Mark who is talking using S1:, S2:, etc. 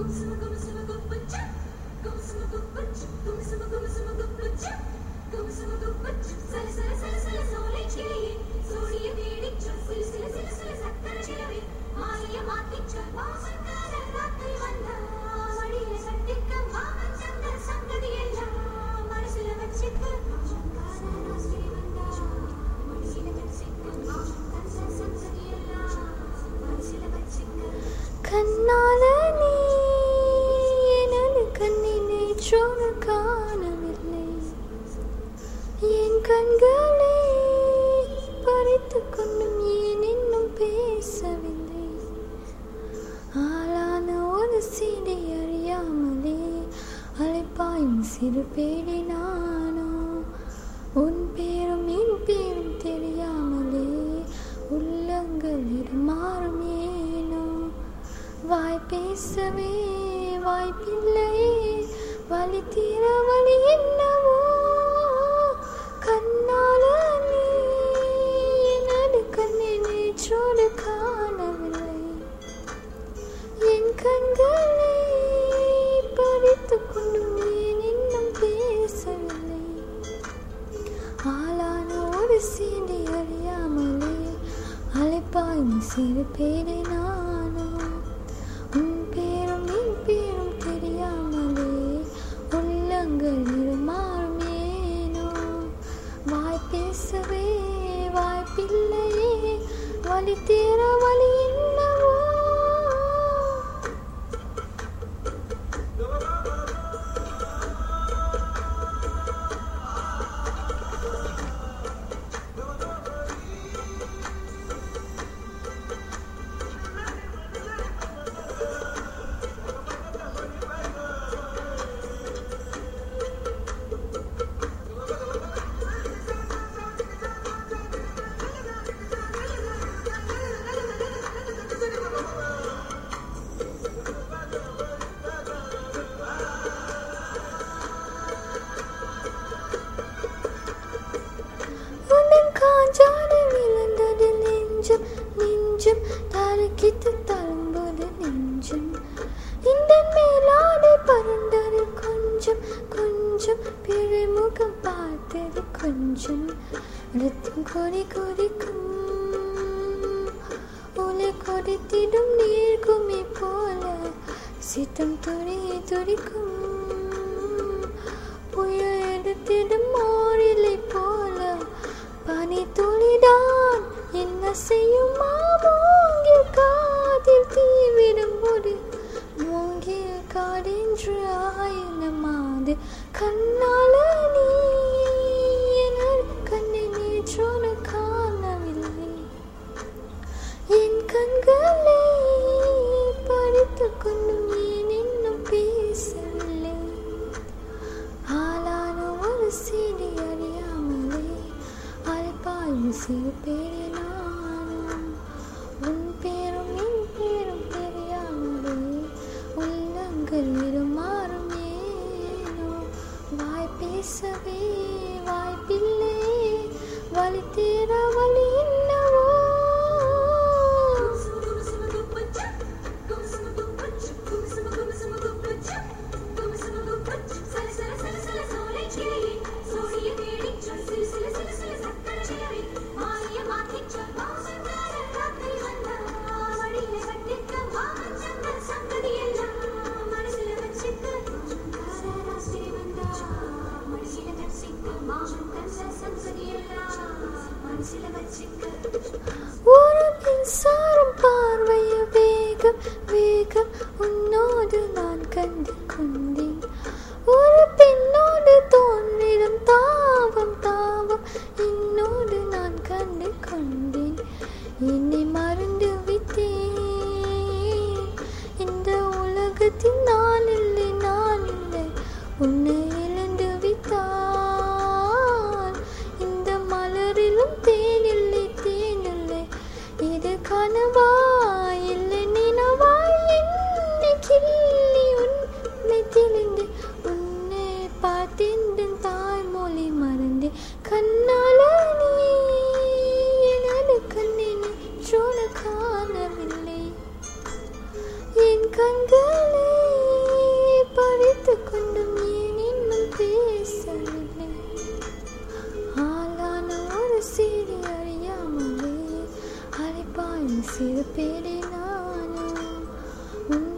S1: கண்ணால நீ எனது கண்ணினை சோறு காணவில்லை, என் கண்களை பறித்துக் கொண்டும் ஏன் இன்னும் பேசவில்லை. ஆளான ஒரு சீடை அறியாமலே அழைப்பாயும் சிறு பேடி நானோ, உன் பேரும் என் பேரும் தெரியாமலே உள்ளங்கள் மாறும் ஏனோ. வாய் பேசவே வாய்ப்பில்லையே, வலி தீர வலி என்னவோ. கண்ணால நீ எனது கண்ணினை சோறு காணவில்லை, என் கண்களை பறித்துக் கொண்டும் ஏன் இன்னும் பேசவில்லை. ஆளான ஒரு சீடை அறியாமலே அழைப்பாயும் சிறு பேரை நானோ, உன் பேரும் என் பேரும் தெரியாமலே உள்ளங்கள் மாறும் ஏனோ. வாய் பேசவே வாய்ப்பில்லையே, வலி தீர வலி என்னவோ. நெஞ்சம் தரக்கிட்டு தழும்போது நெஞ்சம், இந்த மேலாடை பறந்தது கொஞ்சம் கொஞ்சம், பிழைமுகம் பார்த்தது கொஞ்சம். ரத்தம் கொதி கொதிக்கும், உலை கொதித்திடும் நீர்க்குமி போல, சித்தம் துடி துடிக்கும், புயல் எடுத்திடும் மாறிலை போல. பனி துளிதான் என்ன செய்யுமா, மூங்கில் காதில் தீவிடும் ஒரு மூங்கில் காடென்று ஆயினமாது. கண்ணால நீ எனது கண்ணினை சோறு காணவில்லை, என் கண்களை பறித்துக் கொண்டும் ஏன் இன்னும் பேசவில்லை. ஆளான ஒரு சீடை அறியாமலே அழைப்பாயும் சிறு பேரை நானும், உன் பேரும் என் பேரும் தெரியாமலே உள்ளங்கள் மாறும் ஏனோ. வாய் பேசவே வாய்ப்பில்லையே, வலி தீர வலி என்னவோ. ஒரு மின்சாரம் பார்வைய வேகம் வேகம் உன்னோடு நான் கண்டு கொண்டேன். ஒரு பெண்ணோடு தோன்றிடும் தாவம் தாவம் என்னோடு நான் கண்டு கொண்டேன். என்னை மறந்து விட்டேன், இந்த உலகத்தில் நான் இல்லை நான் இல்லை. உன்னை இழந்து விட்டால் இந்த மலரிலும் தேனில்லை தேனில்லை. இது கனவா இல்லை நினவா, என்னை கிள்ளி உன்னை தெளிந்து உன்னை பார்த்தேன் தாய்மொழி மறந்து. கண்ணால நீ எனது கண்ணினை சோறு காணவில்லை, என் கண்களை கண்டும் ஏன் இன்னும் பேசவில்லை? ஆளான ஒரு செய்தி அறியாமலே அழைப்பாயும் சிறு பேரை நானும்